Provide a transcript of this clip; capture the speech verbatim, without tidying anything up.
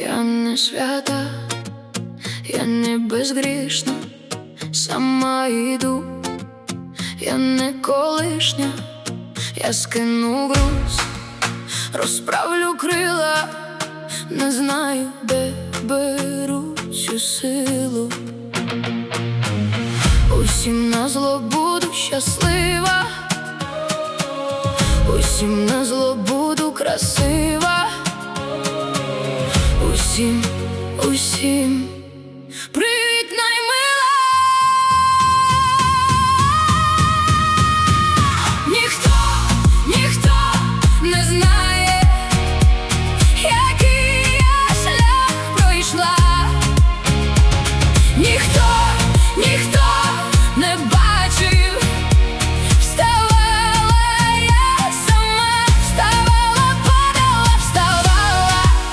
Я не свята, я не безгрішна, сама йду, я не колишня, я скину груз, розправлю крила, не знаю, де беру цю силу. Усім назло буду щаслива, усім назло буду красива, усім, усім.